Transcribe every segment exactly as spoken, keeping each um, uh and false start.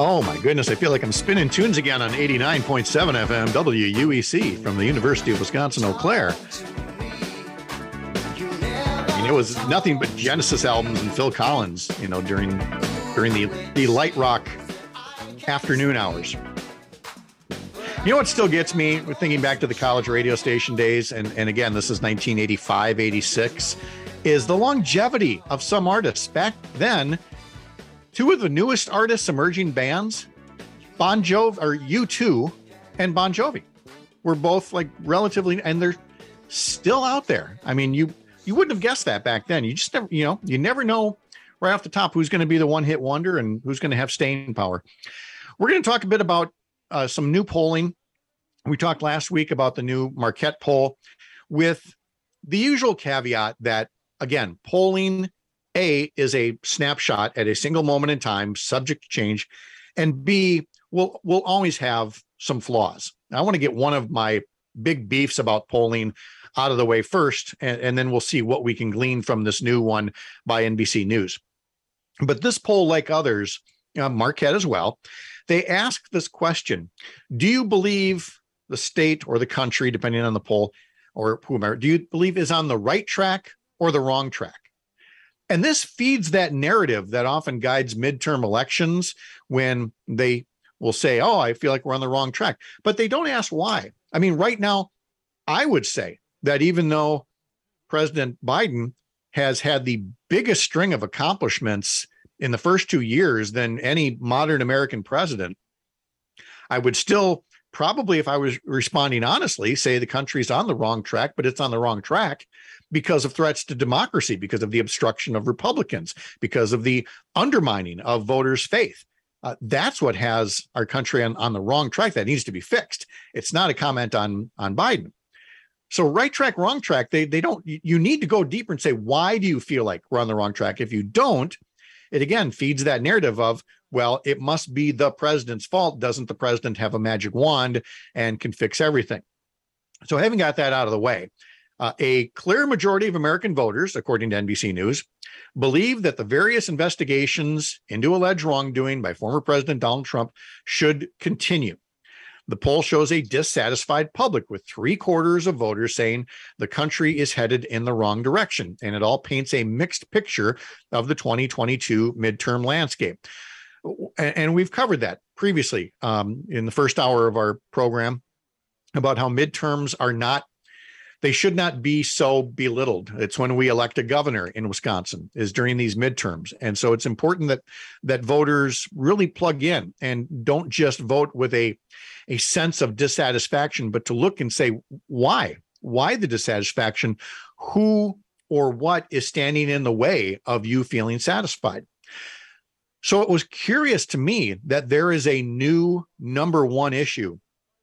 Oh my goodness, I feel like I'm spinning tunes again on eighty-nine point seven F M W U E C from the University of Wisconsin-Eau Claire. I mean, it was nothing but Genesis albums and Phil Collins, you know, during during the, the light rock afternoon hours. You know what still gets me, thinking back to the college radio station days, and, and again, this is nineteen eighty-five, eighty-six, is the longevity of some artists. Back then, two of the newest artists, emerging bands, Bon Jovi, or U two and Bon Jovi, were both like relatively, and they're still out there. I mean, you you wouldn't have guessed that back then. You just never, you know, you never know right off the top who's going to be the one hit wonder and who's going to have staying power. We're going to talk a bit about uh, some new polling. We talked last week about the new Marquette poll, with the usual caveat that, again, polling A is a snapshot at a single moment in time, subject to change, and B will will always have some flaws. I want to get one of my big beefs about polling out of the way first, and, and then we'll see what we can glean from this new one by N B C News. But this poll, like others, uh, Marquette as well, they ask this question: do you believe the state or the country, depending on the poll or whomever, do you believe is on the right track or the wrong track? And this feeds that narrative that often guides midterm elections, when they will say, oh, I feel like we're on the wrong track, but they don't ask why. I mean, right now, I would say that even though President Biden has had the biggest string of accomplishments in the first two years than any modern American president, I would still probably, if I was responding honestly, say the country's on the wrong track, but it's on the wrong track because of threats to democracy, because of the obstruction of Republicans, because of the undermining of voters' faith. Uh, that's what has our country on, on the wrong track. That needs to be fixed. It's not a comment on, on Biden. So right track, wrong track, they, they don't, you need to go deeper and say, why do you feel like we're on the wrong track? If you don't, it again feeds that narrative of, well, it must be the president's fault. Doesn't the president have a magic wand and can fix everything? So having got that out of the way, uh, a clear majority of American voters, according to N B C News, believe that the various investigations into alleged wrongdoing by former President Donald Trump should continue. The poll shows a dissatisfied public, with three quarters of voters saying the country is headed in the wrong direction. And it all paints a mixed picture of the twenty twenty-two midterm landscape. And we've covered that previously um, in the first hour of our program about how midterms are not, they should not be so belittled. It's when we elect a governor in Wisconsin, is during these midterms. And so it's important that that voters really plug in and don't just vote with a, a sense of dissatisfaction, but to look and say, why? Why the dissatisfaction? Who or what is standing in the way of you feeling satisfied? So it was curious to me that there is a new number one issue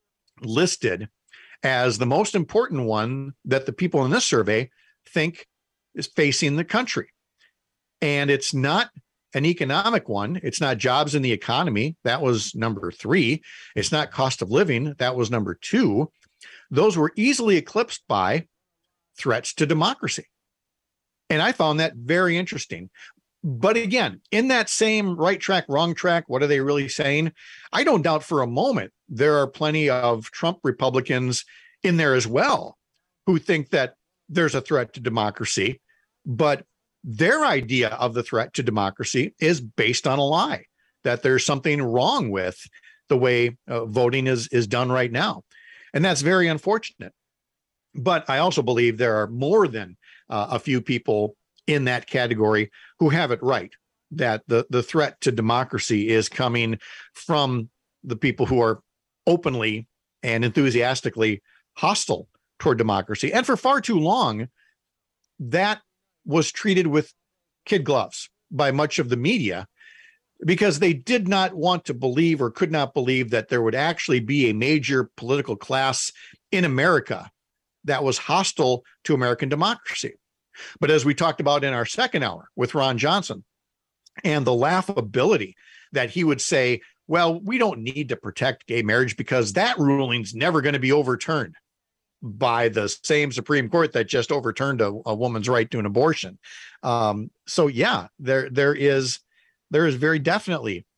listed as the most important one that the people in this survey think is facing the country. And it's not an economic one. It's not jobs in the economy. That was number three. It's not cost of living. That was number two. Those were easily eclipsed by threats to democracy. And I found that very interesting. But again, in that same right track, wrong track, what are they really saying? I don't doubt for a moment there are plenty of Trump Republicans in there as well who think that there's a threat to democracy, but their idea of the threat to democracy is based on a lie, that there's something wrong with the way uh, voting is, is done right now. And that's very unfortunate. But I also believe there are more than uh, a few people in that category who have it right, that the, the threat to democracy is coming from the people who are openly and enthusiastically hostile toward democracy. And for far too long, that was treated with kid gloves by much of the media, because they did not want to believe or could not believe that there would actually be a major political class in America that was hostile to American democracy. But as we talked about in our second hour with Ron Johnson, and the laughability that he would say, well, we don't need to protect gay marriage because that ruling's never going to be overturned by the same Supreme Court that just overturned a, a woman's right to an abortion. Um, so yeah, there there is there is very definitely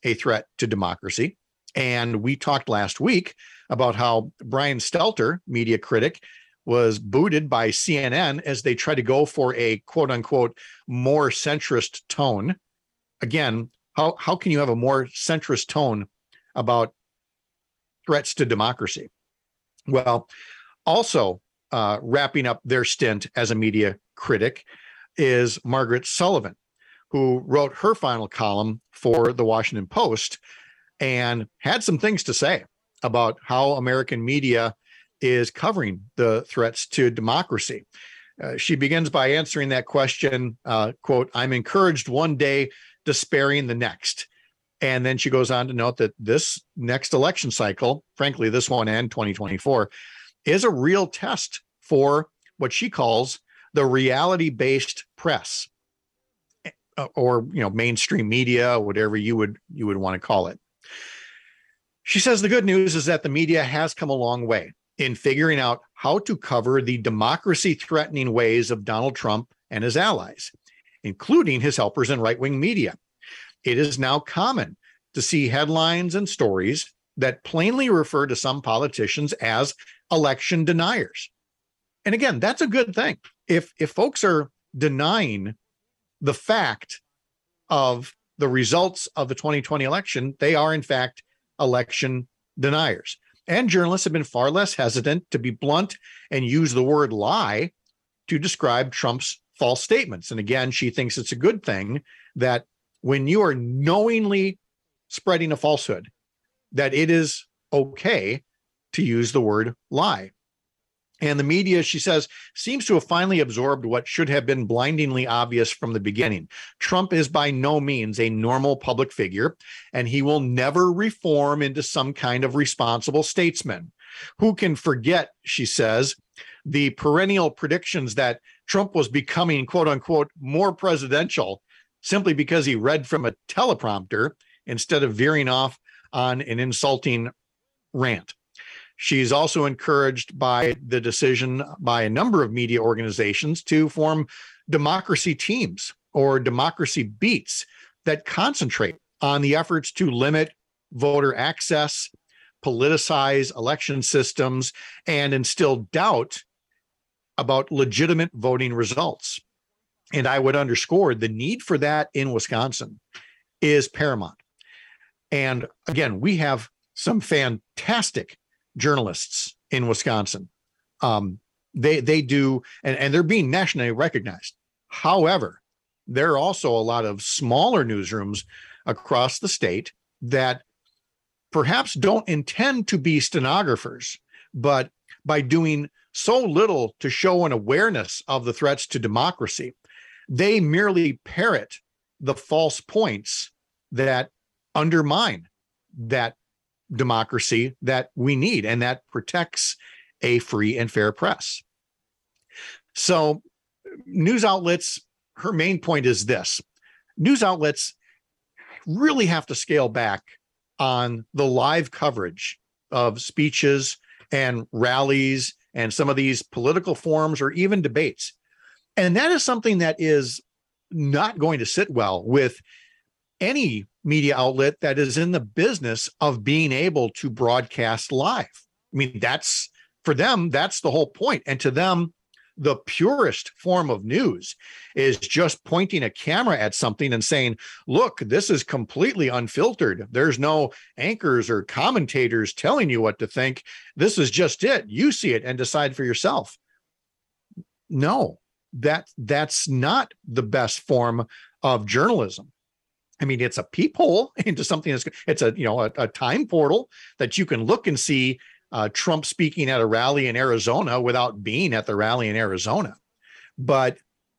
a threat to democracy. And we talked last week about how Brian Stelter, media critic, was booted by C N N as they tried to go for a quote unquote more centrist tone. Again, how, how can you have a more centrist tone about threats to democracy? Well, also uh, wrapping up their stint as a media critic is Margaret Sullivan, who wrote her final column for the Washington Post and had some things to say about how American media is covering the threats to democracy. Uh, she begins by answering that question, uh, quote, "I'm encouraged one day, despairing the next." And then she goes on to note that this next election cycle, frankly, this one and twenty twenty-four, is a real test for what she calls the reality-based press, or, you know, mainstream media, whatever you would you would want to call it. She says the good news is that the media has come a long way in figuring out how to cover the democracy-threatening ways of Donald Trump and his allies, including his helpers in right-wing media. It is now common to see headlines and stories that plainly refer to some politicians as election deniers. And again, that's a good thing. If if folks are denying the fact of the results of the twenty twenty election, they are in fact election deniers. And journalists have been far less hesitant to be blunt and use the word lie to describe Trump's false statements. And again, she thinks it's a good thing that when you are knowingly spreading a falsehood, that it is okay to use the word lie. And the media, she says, seems to have finally absorbed what should have been blindingly obvious from the beginning. Trump is by no means a normal public figure, and he will never reform into some kind of responsible statesman. Who can forget, she says, the perennial predictions that Trump was becoming, quote unquote, more presidential simply because he read from a teleprompter instead of veering off on an insulting rant. She's also encouraged by the decision by a number of media organizations to form democracy teams or democracy beats that concentrate on the efforts to limit voter access, politicize election systems, and instill doubt about legitimate voting results. And I would underscore the need for that in Wisconsin is paramount. And again, we have some fantastic journalists in Wisconsin. Um, they they do, and, and they're being nationally recognized. However, there are also a lot of smaller newsrooms across the state that perhaps don't intend to be stenographers, but by doing so little to show an awareness of the threats to democracy, they merely parrot the false points that undermine that democracy that we need and that protects a free and fair press. So news outlets, her main point is this: news outlets really have to scale back on the live coverage of speeches and rallies and some of these political forums or even debates. And that is something that is not going to sit well with any media outlet that is in the business of being able to broadcast live. I mean, that's, for them, that's the whole point. And to them, the purest form of news is just pointing a camera at something and saying, look, this is completely unfiltered. There's no anchors or commentators telling you what to think. This is just it. You see it and decide for yourself. No, that that's not the best form of journalism. I mean, it's a peephole into something that's, it's a, you know, a, a time portal that you can look and see uh, Trump speaking at a rally in Arizona without being at the rally in Arizona. But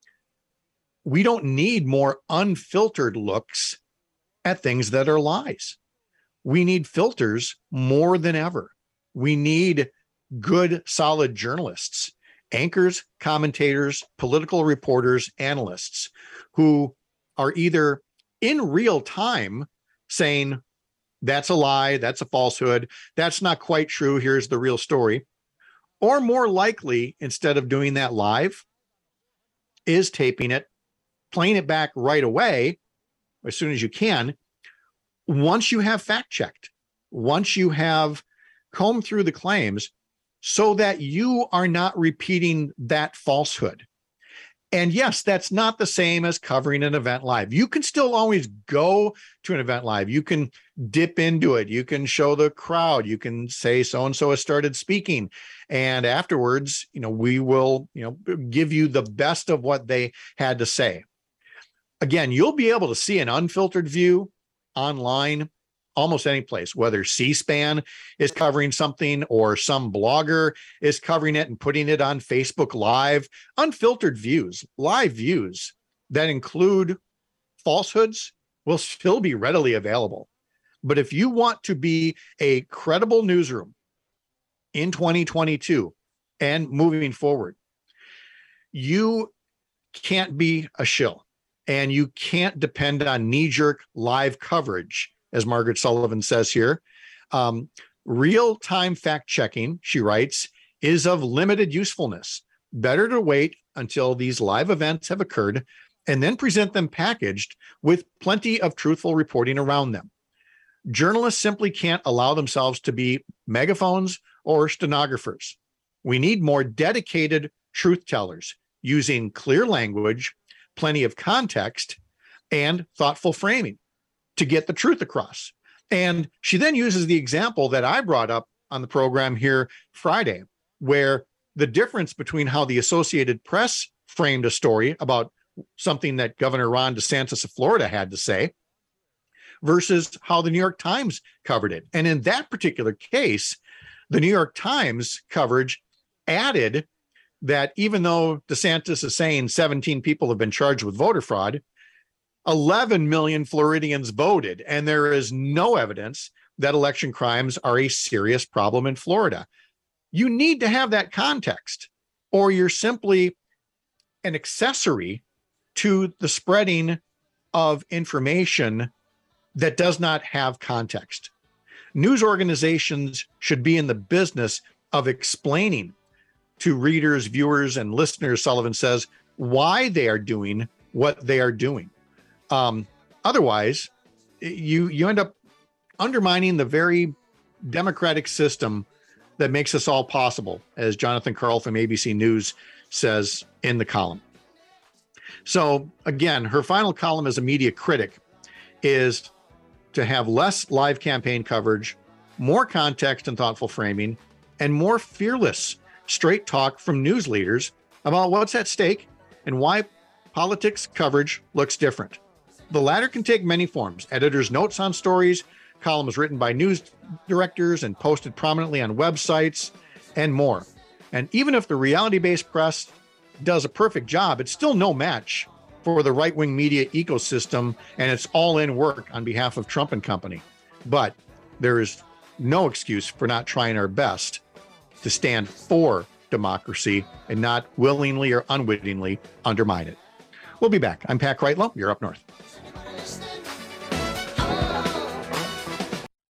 we don't need more unfiltered looks at things that are lies. We need filters more than ever. We need good, solid journalists, anchors, commentators, political reporters, analysts who are either in real time saying, that's a lie, that's a falsehood, that's not quite true, here's the real story. Or more likely, instead of doing that live, is taping it, playing it back right away, as soon as you can, once you have fact checked, once you have combed through the claims so that you are not repeating that falsehood. And yes, that's not the same as covering an event live. You can still always go to an event live. You can dip into it. You can show the crowd. You can say so-and-so has started speaking. And afterwards, you know, we will, you know, give you the best of what they had to say. Again, you'll be able to see an unfiltered view online almost any place, whether C-SPAN is covering something or some blogger is covering it and putting it on Facebook Live. Unfiltered views, live views that include falsehoods will still be readily available. But if you want to be a credible newsroom in twenty twenty-two and moving forward, you can't be a shill and you can't depend on knee-jerk live coverage. As Margaret Sullivan says here, um, real-time fact-checking, she writes, is of limited usefulness. Better to wait until these live events have occurred and then present them packaged with plenty of truthful reporting around them. Journalists simply can't allow themselves to be megaphones or stenographers. We need more dedicated truth tellers using clear language, plenty of context, and thoughtful framing to get the truth across. And she then uses the example that I brought up on the program here Friday, where the difference between how the Associated Press framed a story about something that Governor Ron DeSantis of Florida had to say versus how the New York Times covered it. And in that particular case, the New York Times coverage added that even though DeSantis is saying seventeen people have been charged with voter fraud, eleven million Floridians voted, and there is no evidence that election crimes are a serious problem in Florida. You need to have that context, or you're simply an accessory to the spreading of information that does not have context. News organizations should be in the business of explaining to readers, viewers, and listeners, Sullivan says, why they are doing what they are doing. Um, otherwise, you you end up undermining the very democratic system that makes this all possible, as Jonathan Karl from A B C News says in the column. So again, her final column as a media critic is to have less live campaign coverage, more context and thoughtful framing, and more fearless, straight talk from news leaders about what's at stake and why politics coverage looks different. The latter can take many forms: editors' notes on stories, columns written by news directors and posted prominently on websites, and more. And even if the reality-based press does a perfect job, it's still no match for the right-wing media ecosystem and its all-in work on behalf of Trump and company. But there is no excuse for not trying our best to stand for democracy and not willingly or unwittingly undermine it. We'll be back. I'm Pat Kreitlow. You're up north.